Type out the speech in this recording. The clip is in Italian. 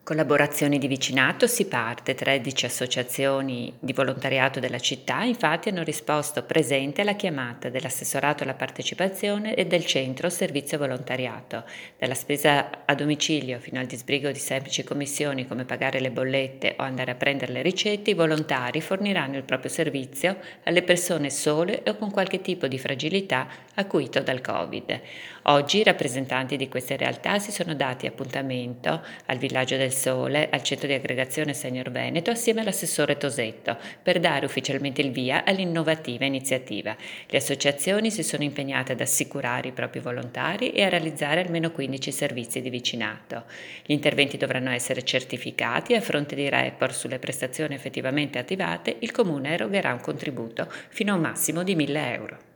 Collaborazioni di vicinato si parte, 13 associazioni di volontariato della città infatti hanno risposto presente alla chiamata dell'assessorato alla partecipazione e del centro servizio volontariato. Dalla spesa a domicilio fino al disbrigo di semplici commissioni come pagare le bollette o andare a prendere le ricette, i volontari forniranno il proprio servizio alle persone sole o con qualche tipo di fragilità acuito dal Covid. Oggi i rappresentanti di queste realtà si sono dati appuntamento al Villaggio del Sole, al centro di aggregazione Senior Veneto, assieme all'assessore Tosetto, per dare ufficialmente il via all'innovativa iniziativa. Le associazioni si sono impegnate ad assicurare i propri volontari e a realizzare almeno 15 servizi di vicinato. Gli interventi dovranno essere certificati e a fronte di report sulle prestazioni effettivamente attivate, il Comune erogherà un contributo fino a un massimo di 1.000 euro.